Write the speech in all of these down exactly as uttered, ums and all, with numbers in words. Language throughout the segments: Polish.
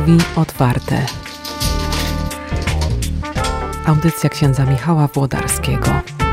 Drzwi otwarte. Audycja księdza Michała Włodarskiego.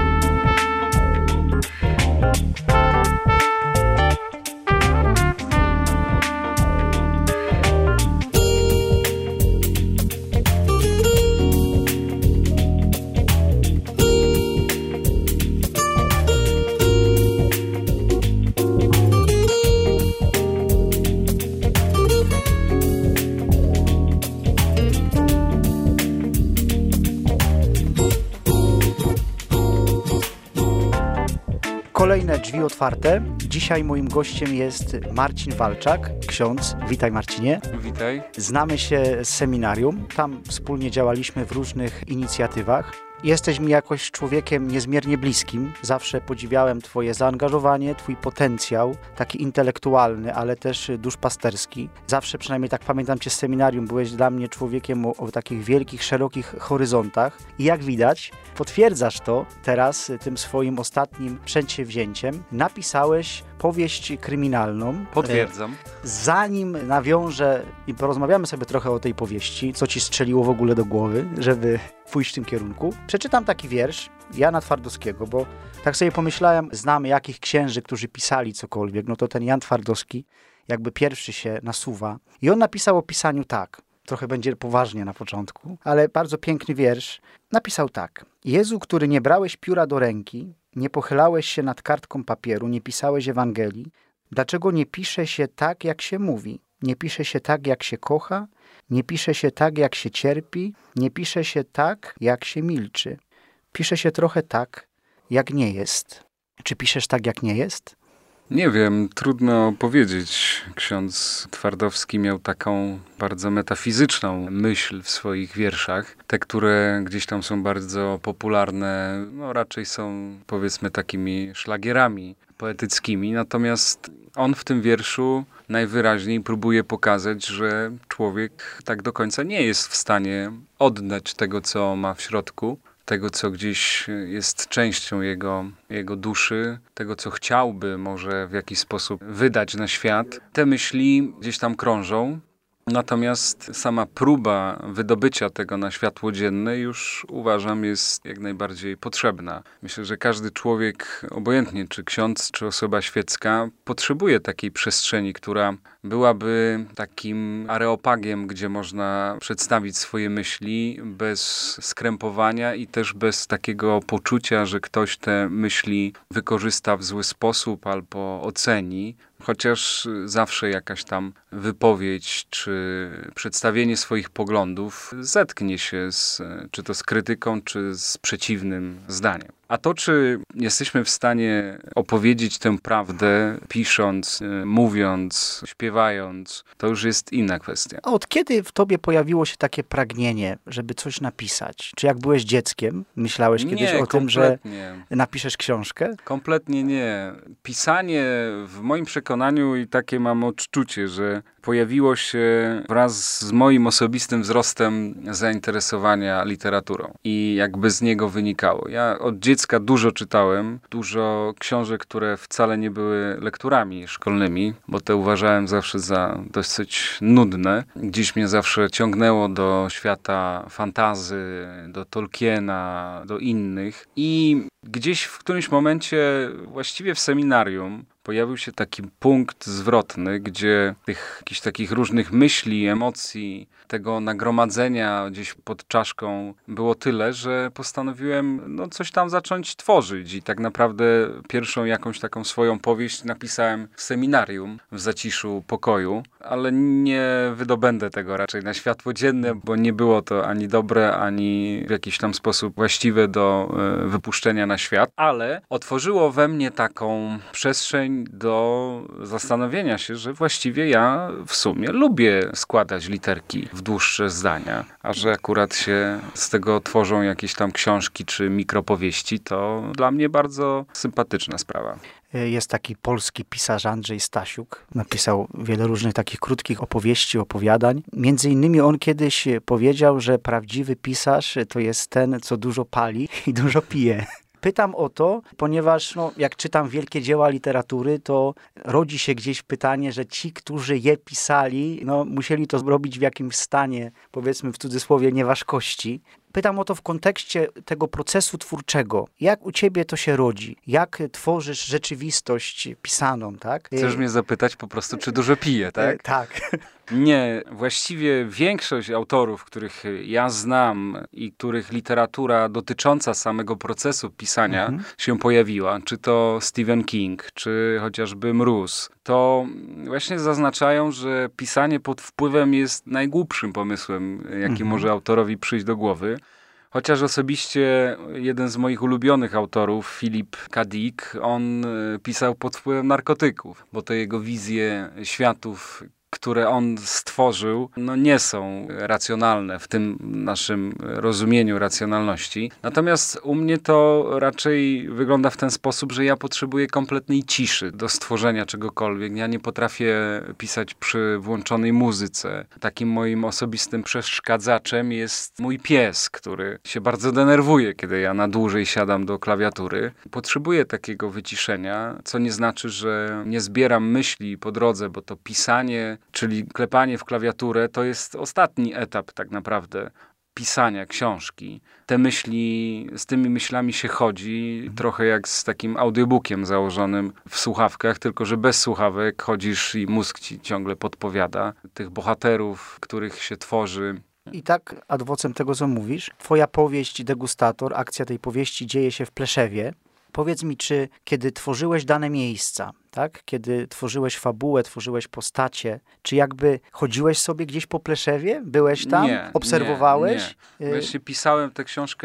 Kolejne Drzwi otwarte. Dzisiaj moim gościem jest Marcin Walczak, ksiądz. Witaj, Marcinie. Witaj. Znamy się z seminarium. Tam wspólnie działaliśmy w różnych inicjatywach. Jesteś mi jakoś człowiekiem niezmiernie bliskim. Zawsze podziwiałem twoje zaangażowanie, twój potencjał, taki intelektualny, ale też duszpasterski. Zawsze, przynajmniej tak pamiętam cię z seminarium, byłeś dla mnie człowiekiem o, o takich wielkich, szerokich horyzontach. I jak widać, potwierdzasz to teraz tym swoim ostatnim przedsięwzięciem. Napisałeś powieść kryminalną. Potwierdzam. Zanim nawiążę i porozmawiamy sobie trochę o tej powieści, co ci strzeliło w ogóle do głowy, żeby pójść w tym kierunku, przeczytam taki wiersz Jana Twardowskiego, bo tak sobie pomyślałem, znamy jakich księży, którzy pisali cokolwiek, no to ten Jan Twardowski jakby pierwszy się nasuwa. I on napisał o pisaniu tak, trochę będzie poważnie na początku, ale bardzo piękny wiersz. Napisał tak: Jezu, który nie brałeś pióra do ręki, nie pochylałeś się nad kartką papieru, nie pisałeś Ewangelii, dlaczego nie pisze się tak, jak się mówi? Nie pisze się tak, jak się kocha, nie pisze się tak, jak się cierpi, nie pisze się tak, jak się milczy. Pisze się trochę tak, jak nie jest. Czy piszesz tak, jak nie jest? Nie wiem, trudno powiedzieć. Ksiądz Twardowski miał taką bardzo metafizyczną myśl w swoich wierszach. Te, które gdzieś tam są bardzo popularne, no raczej są, powiedzmy, takimi szlagierami poetyckimi. Natomiast on w tym wierszu najwyraźniej próbuje pokazać, że człowiek tak do końca nie jest w stanie oddać tego, co ma w środku, tego, co gdzieś jest częścią jego, jego duszy, tego, co chciałby może w jakiś sposób wydać na świat. Te myśli gdzieś tam krążą, natomiast sama próba wydobycia tego na światło dzienne już uważam jest jak najbardziej potrzebna. Myślę, że każdy człowiek, obojętnie czy ksiądz, czy osoba świecka, potrzebuje takiej przestrzeni, która byłaby takim areopagiem, gdzie można przedstawić swoje myśli bez skrępowania i też bez takiego poczucia, że ktoś te myśli wykorzysta w zły sposób albo oceni. Chociaż zawsze jakaś tam wypowiedź czy przedstawienie swoich poglądów zetknie się z, czy to z krytyką, czy z przeciwnym zdaniem. A to, czy jesteśmy w stanie opowiedzieć tę prawdę, pisząc, mówiąc, śpiewając, to już jest inna kwestia. A od kiedy w tobie pojawiło się takie pragnienie, żeby coś napisać? Czy jak byłeś dzieckiem, myślałeś kiedyś nie, o tym, że kompletnie. napiszesz książkę? Kompletnie nie. Pisanie w moim przekonaniu i takie mam odczucie, że pojawiło się wraz z moim osobistym wzrostem zainteresowania literaturą i jakby z niego wynikało. Ja od dziecka dużo czytałem, dużo książek, które wcale nie były lekturami szkolnymi, bo te uważałem zawsze za dosyć nudne. Gdzieś mnie zawsze ciągnęło do świata fantasy, do Tolkiena, do innych i gdzieś w którymś momencie, właściwie w seminarium, pojawił się taki punkt zwrotny, gdzie tych jakichś takich różnych myśli, emocji, tego nagromadzenia gdzieś pod czaszką było tyle, że postanowiłem no, coś tam zacząć tworzyć i tak naprawdę pierwszą jakąś taką swoją powieść napisałem w seminarium, w zaciszu pokoju, ale nie wydobędę tego raczej na światło dzienne, bo nie było to ani dobre, ani w jakiś tam sposób właściwe do y, wypuszczenia na świat, ale otworzyło we mnie taką przestrzeń do zastanowienia się, że właściwie ja w sumie lubię składać literki w dłuższe zdania, a że akurat się z tego tworzą jakieś tam książki czy mikropowieści, to dla mnie bardzo sympatyczna sprawa. Jest taki polski pisarz Andrzej Stasiuk. Napisał wiele różnych takich krótkich opowieści, opowiadań. Między innymi on kiedyś powiedział, że prawdziwy pisarz to jest ten, co dużo pali i dużo pije. Pytam o to, ponieważ no, jak czytam wielkie dzieła literatury, to rodzi się gdzieś pytanie, że ci, którzy je pisali, no, musieli to zrobić w jakimś stanie, powiedzmy w cudzysłowie, nieważkości. Pytam o to w kontekście tego procesu twórczego. Jak u ciebie to się rodzi? Jak tworzysz rzeczywistość pisaną, tak? Chcesz mnie zapytać po prostu, czy dużo piję, tak? E, tak. Nie, właściwie większość autorów, których ja znam i których literatura dotycząca samego procesu pisania mhm. się pojawiła, czy to Stephen King, czy chociażby Mróz, to właśnie zaznaczają, że pisanie pod wpływem jest najgłupszym pomysłem, jaki mhm. może autorowi przyjść do głowy. Chociaż osobiście jeden z moich ulubionych autorów, Philip K. Dick, on pisał pod wpływem narkotyków, bo te jego wizje światów, które on stworzył, no nie są racjonalne w tym naszym rozumieniu racjonalności. Natomiast u mnie to raczej wygląda w ten sposób, że ja potrzebuję kompletnej ciszy do stworzenia czegokolwiek. Ja nie potrafię pisać przy włączonej muzyce. Takim moim osobistym przeszkadzaczem jest mój pies, który się bardzo denerwuje, kiedy ja na dłużej siadam do klawiatury. Potrzebuję takiego wyciszenia, co nie znaczy, że nie zbieram myśli po drodze, bo to pisanie, czyli klepanie w klawiaturę, to jest ostatni etap tak naprawdę pisania książki. Te myśli, z tymi myślami się chodzi mhm. trochę jak z takim audiobookiem założonym w słuchawkach, tylko że bez słuchawek chodzisz i mózg ci ciągle podpowiada. Tych bohaterów, których się tworzy. I tak ad vocem tego, co mówisz, twoja powieść Degustator, akcja tej powieści dzieje się w Pleszewie. Powiedz mi, czy kiedy tworzyłeś dane miejsca, tak? Kiedy tworzyłeś fabułę, tworzyłeś postacie, czy jakby chodziłeś sobie gdzieś po Pleszewie? Byłeś tam? Nie, obserwowałeś? Nie, nie. Właśnie pisałem tę książkę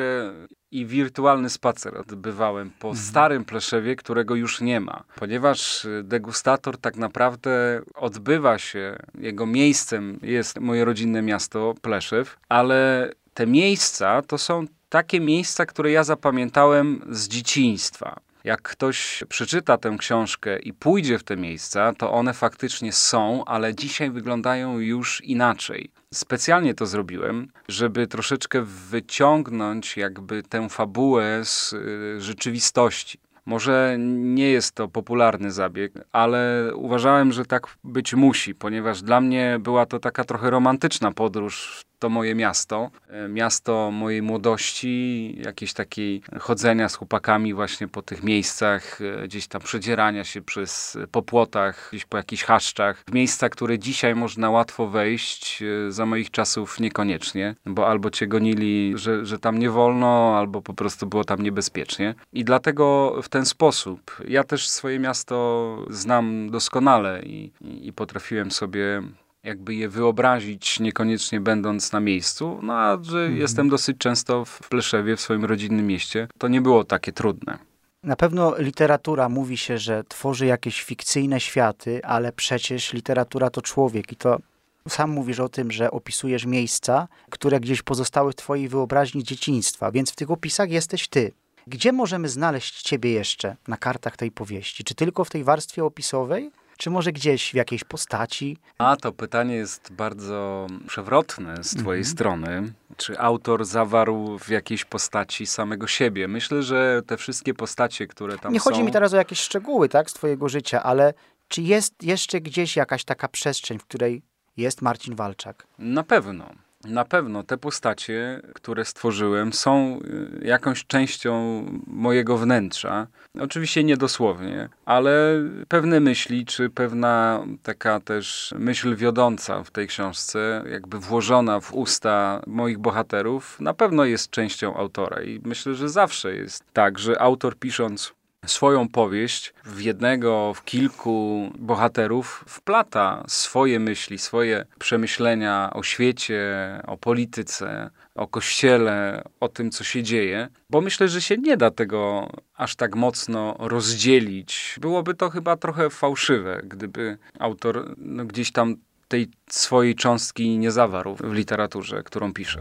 i wirtualny spacer odbywałem po mhm. starym Pleszewie, którego już nie ma. Ponieważ Degustator tak naprawdę odbywa się, jego miejscem jest moje rodzinne miasto Pleszew, ale te miejsca to są takie miejsca, które ja zapamiętałem z dzieciństwa. Jak ktoś przeczyta tę książkę i pójdzie w te miejsca, to one faktycznie są, ale dzisiaj wyglądają już inaczej. Specjalnie to zrobiłem, żeby troszeczkę wyciągnąć jakby tę fabułę z y, rzeczywistości. Może nie jest to popularny zabieg, ale uważałem, że tak być musi, ponieważ dla mnie była to taka trochę romantyczna podróż to moje miasto, miasto mojej młodości, jakieś takiej chodzenia z chłopakami właśnie po tych miejscach, gdzieś tam przedzierania się przez po płotach, gdzieś po jakichś chaszczach, w miejsca, które dzisiaj można łatwo wejść, za moich czasów niekoniecznie, bo albo cię gonili, że, że tam nie wolno, albo po prostu było tam niebezpiecznie. I dlatego w ten sposób ja też swoje miasto znam doskonale i, i, i potrafiłem sobie jakby je wyobrazić, niekoniecznie będąc na miejscu, no a że mhm. jestem dosyć często w Pleszewie, w swoim rodzinnym mieście, to nie było takie trudne. Na pewno literatura mówi się, że tworzy jakieś fikcyjne światy, ale przecież literatura to człowiek i to sam mówisz o tym, że opisujesz miejsca, które gdzieś pozostały w twojej wyobraźni z dzieciństwa, więc w tych opisach jesteś ty. Gdzie możemy znaleźć ciebie jeszcze na kartach tej powieści? Czy tylko w tej warstwie opisowej? Czy może gdzieś w jakiejś postaci? A to pytanie jest bardzo przewrotne z twojej mm-hmm. strony. Czy autor zawarł w jakiejś postaci samego siebie? Myślę, że te wszystkie postacie, które tam Nie są... chodzi mi teraz o jakieś szczegóły, tak, z twojego życia, ale czy jest jeszcze gdzieś jakaś taka przestrzeń, w której jest Marcin Walczak? Na pewno. Na pewno te postacie, które stworzyłem, są jakąś częścią mojego wnętrza. Oczywiście niedosłownie, ale pewne myśli, czy pewna taka też myśl wiodąca w tej książce, jakby włożona w usta moich bohaterów, na pewno jest częścią autora. I myślę, że zawsze jest tak, że autor pisząc swoją powieść w jednego, w kilku bohaterów wplata swoje myśli, swoje przemyślenia o świecie, o polityce, o kościele, o tym, co się dzieje, bo myślę, że się nie da tego aż tak mocno rozdzielić. Byłoby to chyba trochę fałszywe, gdyby autor no, gdzieś tam tej swojej cząstki nie zawarł w literaturze, którą pisze.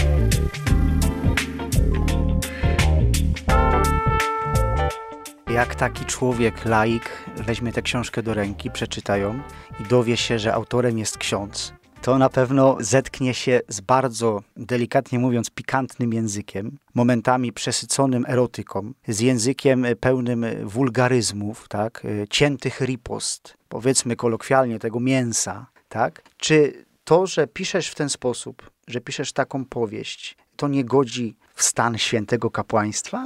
Jak taki człowiek, laik, weźmie tę książkę do ręki, przeczyta ją i dowie się, że autorem jest ksiądz, to na pewno zetknie się z bardzo, delikatnie mówiąc, pikantnym językiem, momentami przesyconym erotyką, z językiem pełnym wulgaryzmów, tak, ciętych ripost, powiedzmy kolokwialnie tego mięsa, tak? Czy to, że piszesz w ten sposób, że piszesz taką powieść, to nie godzi w stan świętego kapłaństwa?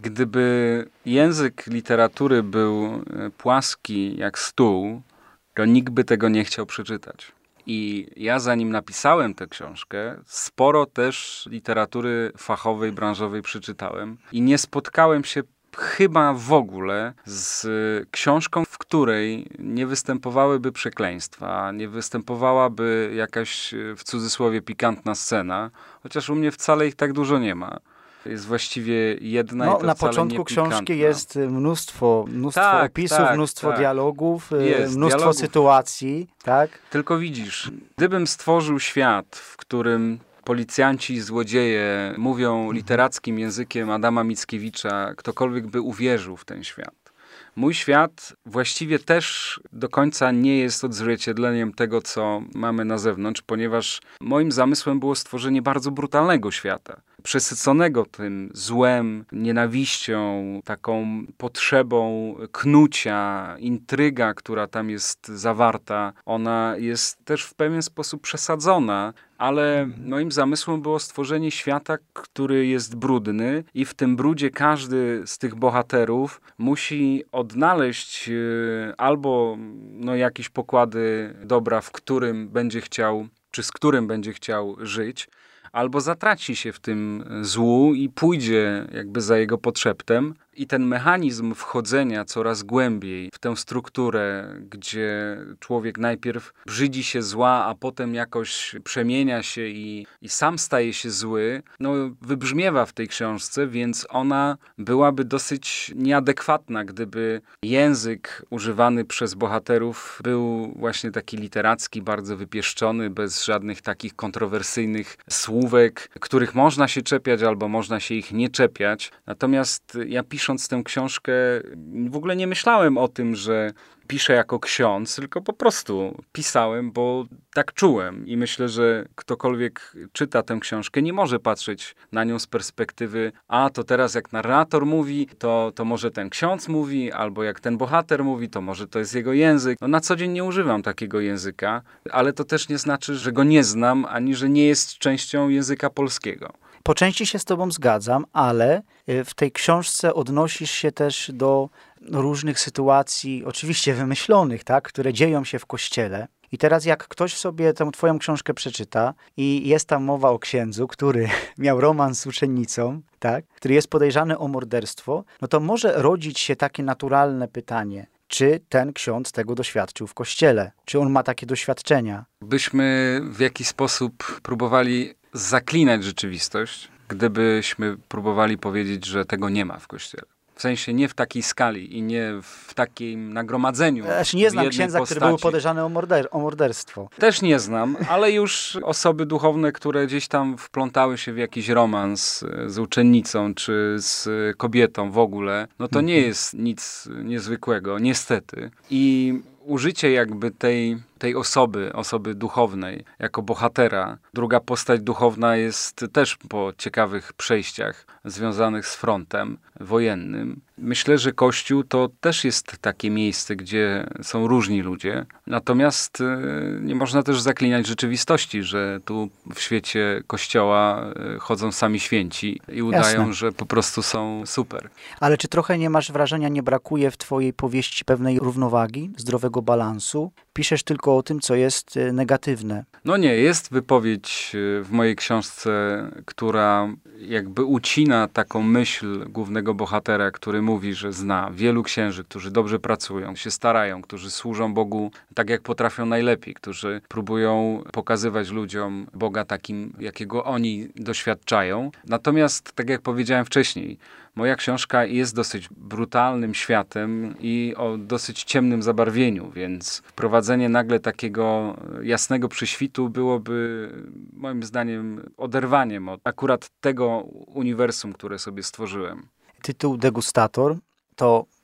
Gdyby język literatury był płaski jak stół, to nikt by tego nie chciał przeczytać. I ja zanim napisałem tę książkę, sporo też literatury fachowej, branżowej przeczytałem i nie spotkałem się chyba w ogóle z książką, w której nie występowałyby przekleństwa, nie występowałaby jakaś w cudzysłowie pikantna scena, chociaż u mnie wcale ich tak dużo nie ma. Jest właściwie jedna no, i to na wcale początku nie książki pikantna. jest mnóstwo, mnóstwo tak, opisów, tak, mnóstwo tak. dialogów, Jest, mnóstwo dialogów. sytuacji, tak? Tylko widzisz, gdybym stworzył świat, w którym policjanci i złodzieje mówią literackim językiem Adama Mickiewicza, ktokolwiek by uwierzył w ten świat. Mój świat właściwie też do końca nie jest odzwierciedleniem tego, co mamy na zewnątrz, ponieważ moim zamysłem było stworzenie bardzo brutalnego świata. Przesyconego tym złem, nienawiścią, taką potrzebą knucia, intryga, która tam jest zawarta, ona jest też w pewien sposób przesadzona, ale moim zamysłem było stworzenie świata, który jest brudny i w tym brudzie każdy z tych bohaterów musi odnaleźć yy, albo no, jakieś pokłady dobra, w którym będzie chciał, czy z którym będzie chciał żyć, albo zatraci się w tym złu i pójdzie jakby za jego podszeptem. I ten mechanizm wchodzenia coraz głębiej w tę strukturę, gdzie człowiek najpierw brzydzi się zła, a potem jakoś przemienia się i, i sam staje się zły, no wybrzmiewa w tej książce, więc ona byłaby dosyć nieadekwatna, gdyby język używany przez bohaterów był właśnie taki literacki, bardzo wypieszczony, bez żadnych takich kontrowersyjnych słówek, których można się czepiać albo można się ich nie czepiać. Natomiast ja pisząc tę książkę w ogóle nie myślałem o tym, że piszę jako ksiądz, tylko po prostu pisałem, bo tak czułem i myślę, że ktokolwiek czyta tę książkę, nie może patrzeć na nią z perspektywy, a to teraz jak narrator mówi, to, to może ten ksiądz mówi, albo jak ten bohater mówi, to może to jest jego język. No na co dzień nie używam takiego języka, ale to też nie znaczy, że go nie znam, ani że nie jest częścią języka polskiego. Po części się z tobą zgadzam, ale w tej książce odnosisz się też do różnych sytuacji, oczywiście wymyślonych, tak, które dzieją się w kościele. I teraz jak ktoś sobie tę twoją książkę przeczyta i jest tam mowa o księdzu, który miał romans z uczennicą, tak, który jest podejrzany o morderstwo, no to może rodzić się takie naturalne pytanie, czy ten ksiądz tego doświadczył w kościele? Czy on ma takie doświadczenia? Byśmy w jakiś sposób próbowali zaklinać rzeczywistość, gdybyśmy próbowali powiedzieć, że tego nie ma w kościele. W sensie nie w takiej skali i nie w takim nagromadzeniu. Aż nie znam księdza, postaci. który był podejrzany o, morder- o morderstwo. Też nie znam, ale już osoby duchowne, które gdzieś tam wplątały się w jakiś romans z uczennicą czy z kobietą w ogóle, no to nie jest nic niezwykłego, niestety. I użycie jakby tej, tej osoby, osoby duchownej jako bohatera. Druga postać duchowna jest też po ciekawych przejściach związanych z frontem wojennym. Myślę, że Kościół to też jest takie miejsce, gdzie są różni ludzie. Natomiast nie można też zaklinać rzeczywistości, że tu w świecie Kościoła chodzą sami święci i udają, Jasne. że po prostu są super. Ale czy trochę nie masz wrażenia, nie brakuje w twojej powieści pewnej równowagi, zdrowego balansu? Piszesz tylko o tym, co jest negatywne. No nie, jest wypowiedź w mojej książce, która jakby ucina taką myśl głównego bohatera, który mówi, że zna wielu księży, którzy dobrze pracują, się starają, którzy służą Bogu tak, jak potrafią najlepiej, którzy próbują pokazywać ludziom Boga takim, jakiego oni doświadczają. Natomiast, tak jak powiedziałem wcześniej, moja książka jest dosyć brutalnym światem i o dosyć ciemnym zabarwieniu, więc wprowadzenie nagle takiego jasnego przyświtu byłoby moim zdaniem oderwaniem od akurat tego uniwersum, które sobie stworzyłem. Tytuł Degustator to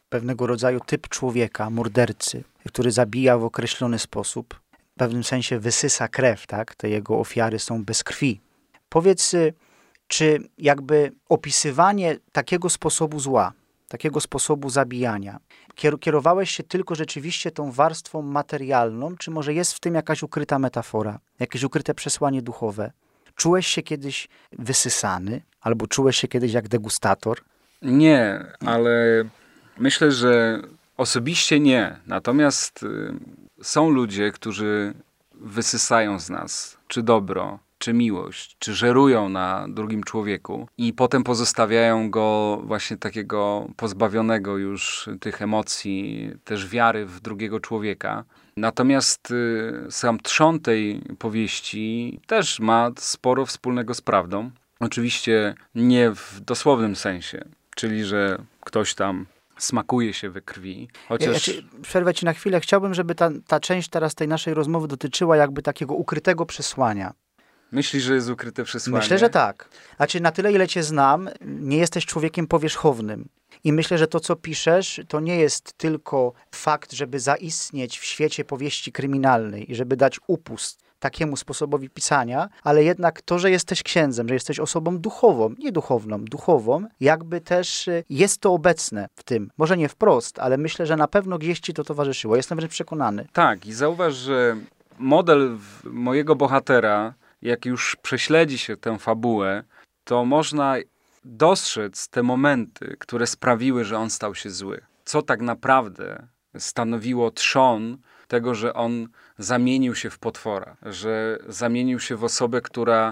pewnego rodzaju typ człowieka, mordercy, który zabija w określony sposób, w pewnym sensie wysysa krew, tak? Te jego ofiary są bez krwi. Powiedz, czy jakby opisywanie takiego sposobu zła, takiego sposobu zabijania, kierowałeś się tylko rzeczywiście tą warstwą materialną, czy może jest w tym jakaś ukryta metafora, jakieś ukryte przesłanie duchowe? Czułeś się kiedyś wysysany, albo czułeś się kiedyś jak degustator? Nie, ale myślę, że osobiście nie. Natomiast y, są ludzie, którzy wysysają z nas czy dobro, czy miłość, czy żerują na drugim człowieku i potem pozostawiają go właśnie takiego pozbawionego już tych emocji, też wiary w drugiego człowieka. Natomiast y, sam trzon tej powieści też ma sporo wspólnego z prawdą. Oczywiście nie w dosłownym sensie, czyli że ktoś tam smakuje się we krwi. Chociaż... Ja ci, przerwę ci na chwilę. Chciałbym, żeby ta, ta część teraz tej naszej rozmowy dotyczyła jakby takiego ukrytego przesłania. Myślisz, że jest ukryte przesłanie? Myślę, że tak. Znaczy, na tyle, ile cię znam, nie jesteś człowiekiem powierzchownym. I myślę, że to, co piszesz, to nie jest tylko fakt, żeby zaistnieć w świecie powieści kryminalnej i żeby dać upust takiemu sposobowi pisania, ale jednak to, że jesteś księdzem, że jesteś osobą duchową, nie duchowną, duchową, jakby też jest to obecne w tym. Może nie wprost, ale myślę, że na pewno gdzieś ci to towarzyszyło. Jestem wręcz przekonany. Tak, i zauważ, że model mojego bohatera, jak już prześledzi się tę fabułę, to można dostrzec te momenty, które sprawiły, że on stał się zły. Co tak naprawdę stanowiło trzon tego, że on zamienił się w potwora, że zamienił się w osobę, która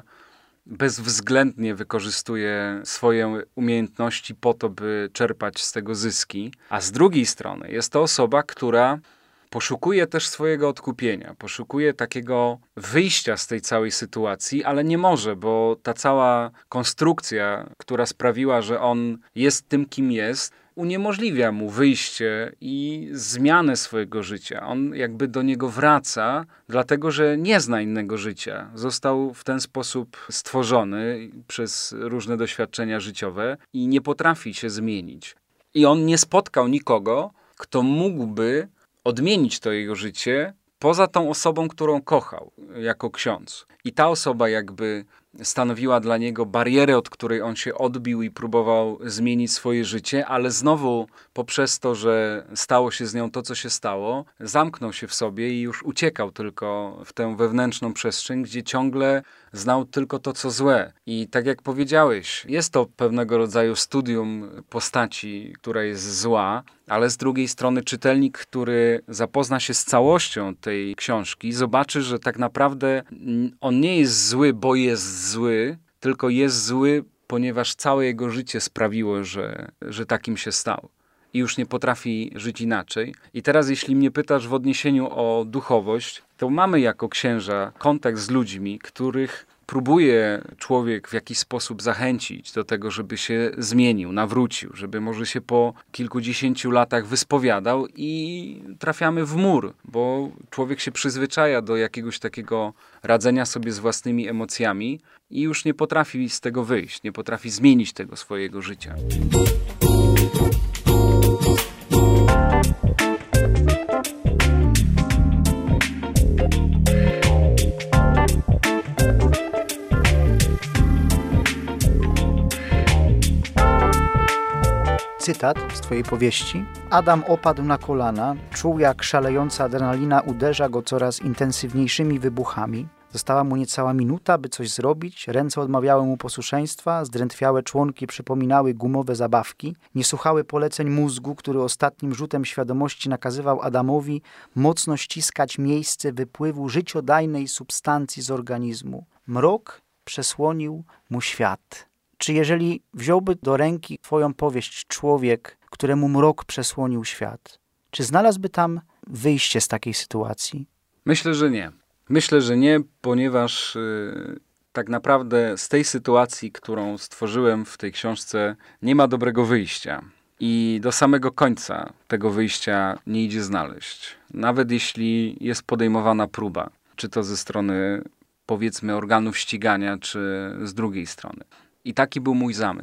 bezwzględnie wykorzystuje swoje umiejętności po to, by czerpać z tego zyski. A z drugiej strony jest to osoba, która poszukuje też swojego odkupienia, poszukuje takiego wyjścia z tej całej sytuacji, ale nie może, bo ta cała konstrukcja, która sprawiła, że on jest tym, kim jest, uniemożliwia mu wyjście i zmianę swojego życia. On jakby do niego wraca, dlatego że nie zna innego życia. Został w ten sposób stworzony przez różne doświadczenia życiowe i nie potrafi się zmienić. I on nie spotkał nikogo, kto mógłby odmienić to jego życie poza tą osobą, którą kochał jako ksiądz. I ta osoba jakby stanowiła dla niego barierę, od której on się odbił i próbował zmienić swoje życie, ale znowu poprzez to, że stało się z nią to, co się stało, zamknął się w sobie i już uciekał tylko w tę wewnętrzną przestrzeń, gdzie ciągle znał tylko to, co złe. I tak jak powiedziałeś, jest to pewnego rodzaju studium postaci, która jest zła, ale z drugiej strony czytelnik, który zapozna się z całością tej książki, zobaczy, że tak naprawdę on nie jest zły, bo jest zły, tylko jest zły, ponieważ całe jego życie sprawiło, że, że takim się stał. I już nie potrafi żyć inaczej. I teraz, jeśli mnie pytasz w odniesieniu o duchowość, to mamy jako księża kontakt z ludźmi, których próbuje człowiek w jakiś sposób zachęcić do tego, żeby się zmienił, nawrócił, żeby może się po kilkudziesięciu latach wyspowiadał i trafiamy w mur, bo człowiek się przyzwyczaja do jakiegoś takiego radzenia sobie z własnymi emocjami i już nie potrafi z tego wyjść, nie potrafi zmienić tego swojego życia. Cytat z twojej powieści. Adam opadł na kolana, czuł jak szalejąca adrenalina uderza go coraz intensywniejszymi wybuchami. Została mu niecała minuta, by coś zrobić, ręce odmawiały mu posłuszeństwa, zdrętwiałe członki przypominały gumowe zabawki, nie słuchały poleceń mózgu, który ostatnim rzutem świadomości nakazywał Adamowi mocno ściskać miejsce wypływu życiodajnej substancji z organizmu. Mrok przesłonił mu świat. Czy jeżeli wziąłby do ręki twoją powieść człowiek, któremu mrok przesłonił świat, czy znalazłby tam wyjście z takiej sytuacji? Myślę, że nie. Myślę, że nie, ponieważ yy, tak naprawdę z tej sytuacji, którą stworzyłem w tej książce, nie ma dobrego wyjścia. I do samego końca tego wyjścia nie idzie znaleźć. Nawet jeśli jest podejmowana próba, czy to ze strony, powiedzmy, organów ścigania, czy z drugiej strony. I taki był mój zamysł.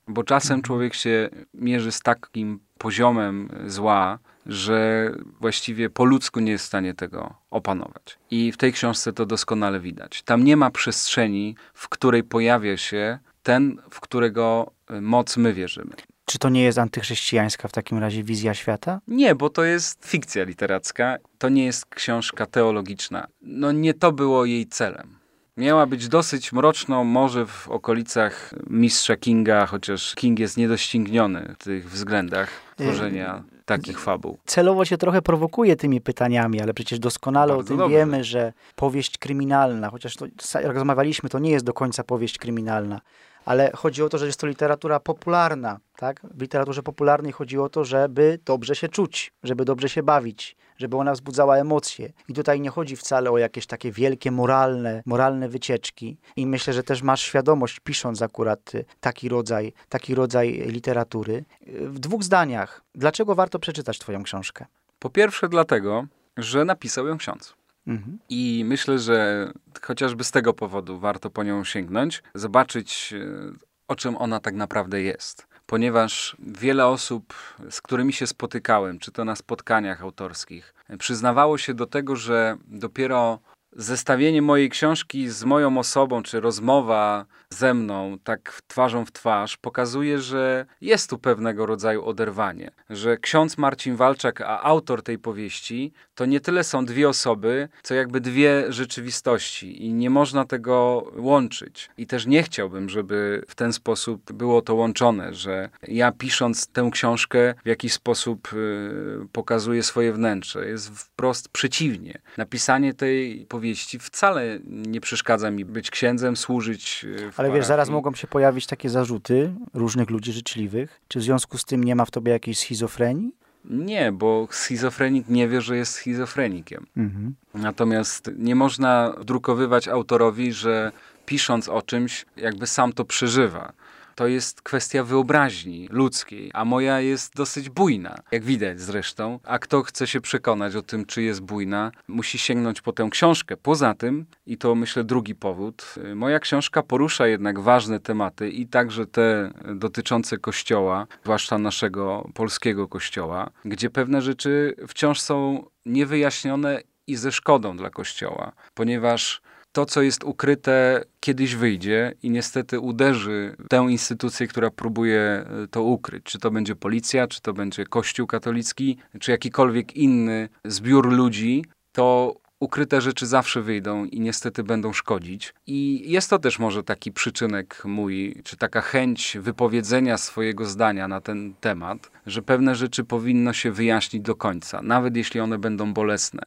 Bo czasem człowiek się mierzy z takim poziomem zła, że właściwie po ludzku nie jest w stanie tego opanować. I w tej książce to doskonale widać. Tam nie ma przestrzeni, w której pojawia się ten, w którego moc my wierzymy. Czy to nie jest antychrześcijańska w takim razie wizja świata? Nie, bo to jest fikcja literacka. To nie jest książka teologiczna. No nie to było jej celem. Miała być dosyć mroczną, może w okolicach mistrza Kinga, chociaż King jest niedościgniony w tych względach tworzenia takich fabuł. Celowo cię trochę prowokuje tymi pytaniami, ale przecież doskonale Bardzo o tym dobrze. wiemy, że powieść kryminalna, chociaż to, jak rozmawialiśmy, to nie jest do końca powieść kryminalna, ale chodzi o to, że jest to literatura popularna, tak? W literaturze popularnej chodzi o to, żeby dobrze się czuć, żeby dobrze się bawić, żeby ona wzbudzała emocje. I tutaj nie chodzi wcale o jakieś takie wielkie moralne, moralne wycieczki. I myślę, że też masz świadomość, pisząc akurat y, taki rodzaj, taki rodzaj literatury. Y, W dwóch zdaniach, dlaczego warto przeczytać twoją książkę? Po pierwsze dlatego, że napisał ją ksiądz. Mhm. I myślę, że chociażby z tego powodu warto po nią sięgnąć, zobaczyć, e, o czym ona tak naprawdę jest. Ponieważ wiele osób, z którymi się spotykałem, czy to na spotkaniach autorskich, przyznawało się do tego, że dopiero zestawienie mojej książki z moją osobą, czy rozmowa ze mną, tak twarzą w twarz, pokazuje, że jest tu pewnego rodzaju oderwanie. Że ksiądz Marcin Walczak, a autor tej powieści, to nie tyle są dwie osoby, co jakby dwie rzeczywistości i nie można tego łączyć. I też nie chciałbym, żeby w ten sposób było to łączone, że ja pisząc tę książkę w jakiś sposób y, pokazuję swoje wnętrze. Jest wprost przeciwnie. Napisanie tej powieści wcale nie przeszkadza mi być księdzem, służyć w Ale wiesz, parafii. zaraz mogą się pojawić takie zarzuty różnych ludzi życzliwych. Czy w związku z tym nie ma w tobie jakiejś schizofrenii? Nie, bo schizofrenik nie wie, że jest schizofrenikiem. Mhm. Natomiast nie można wdrukowywać autorowi, że pisząc o czymś, jakby sam to przeżywa. To jest kwestia wyobraźni ludzkiej, a moja jest dosyć bujna, jak widać zresztą. A kto chce się przekonać o tym, czy jest bujna, musi sięgnąć po tę książkę. Poza tym, i to myślę drugi powód, moja książka porusza jednak ważne tematy i także te dotyczące Kościoła, zwłaszcza naszego polskiego Kościoła, gdzie pewne rzeczy wciąż są niewyjaśnione i ze szkodą dla Kościoła, ponieważ to, co jest ukryte, kiedyś wyjdzie i niestety uderzy w tę instytucję, która próbuje to ukryć. Czy to będzie policja, czy to będzie Kościół katolicki, czy jakikolwiek inny zbiór ludzi, to ukryte rzeczy zawsze wyjdą i niestety będą szkodzić. I jest to też może taki przyczynek mój, czy taka chęć wypowiedzenia swojego zdania na ten temat, że pewne rzeczy powinno się wyjaśnić do końca, nawet jeśli one będą bolesne.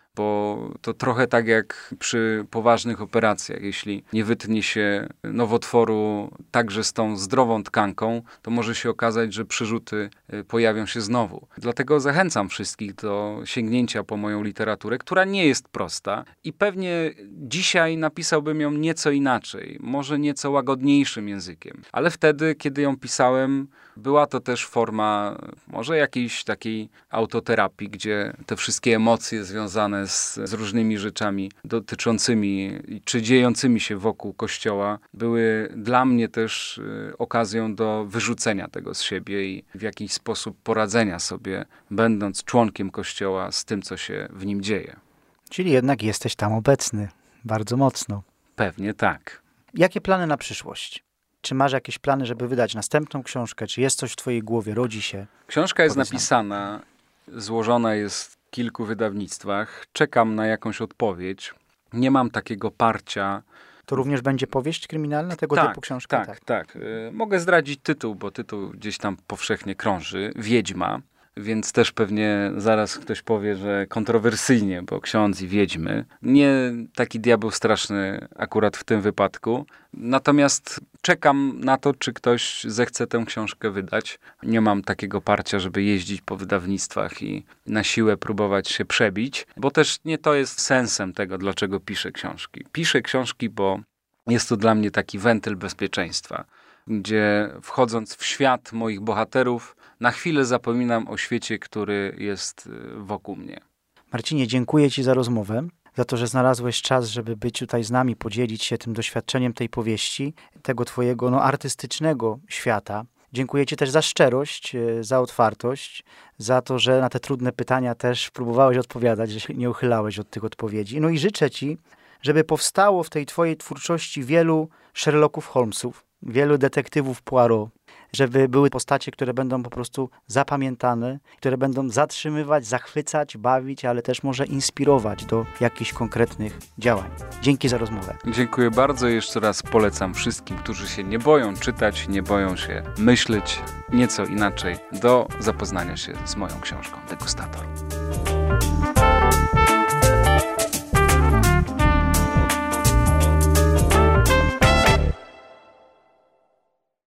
Bo to trochę tak jak przy poważnych operacjach. Jeśli nie wytnie się nowotworu także z tą zdrową tkanką, to może się okazać, że przyrzuty pojawią się znowu. Dlatego zachęcam wszystkich do sięgnięcia po moją literaturę, która nie jest prosta i pewnie dzisiaj napisałbym ją nieco inaczej, może nieco łagodniejszym językiem. Ale wtedy, kiedy ją pisałem, była to też forma może jakiejś takiej autoterapii, gdzie te wszystkie emocje związane z, z różnymi rzeczami dotyczącymi czy dziejącymi się wokół Kościoła były dla mnie też y, okazją do wyrzucenia tego z siebie i w jakiś sposób poradzenia sobie, będąc członkiem Kościoła, z tym, co się w nim dzieje. Czyli jednak jesteś tam obecny. Bardzo mocno. Pewnie tak. Jakie plany na przyszłość? Czy masz jakieś plany, żeby wydać następną książkę? Czy jest coś w twojej głowie, rodzi się? Książka jest Powiedz nam. napisana, złożona jest w kilku wydawnictwach. Czekam na jakąś odpowiedź. Nie mam takiego parcia. To również będzie powieść kryminalna, tego tak, typu książka? Tak, tak. Y, mogę zdradzić tytuł, bo tytuł gdzieś tam powszechnie krąży. Wiedźma. Więc też pewnie zaraz ktoś powie, że kontrowersyjnie, bo ksiądz i wiedźmy. Nie taki diabeł straszny akurat w tym wypadku. Natomiast czekam na to, czy ktoś zechce tę książkę wydać. Nie mam takiego parcia, żeby jeździć po wydawnictwach i na siłę próbować się przebić, bo też nie to jest sensem tego, dlaczego piszę książki. Piszę książki, bo jest to dla mnie taki wentyl bezpieczeństwa, gdzie wchodząc w świat moich bohaterów, na chwilę zapominam o świecie, który jest wokół mnie. Marcinie, dziękuję ci za rozmowę. za to, że znalazłeś czas, żeby być tutaj z nami, podzielić się tym doświadczeniem tej powieści, tego twojego no, artystycznego świata. Dziękuję Ci też za szczerość, za otwartość, za to, że na te trudne pytania też próbowałeś odpowiadać, że się nie uchylałeś od tych odpowiedzi. No i życzę Ci, żeby powstało w tej Twojej twórczości wielu Sherlocków Holmesów, wielu detektywów Poirot, żeby były postacie, które będą po prostu zapamiętane, które będą zatrzymywać, zachwycać, bawić, ale też może inspirować do jakichś konkretnych działań. Dzięki za rozmowę. Dziękuję bardzo. Jeszcze raz polecam wszystkim, którzy się nie boją czytać, nie boją się myśleć nieco inaczej, do zapoznania się z moją książką Degustator.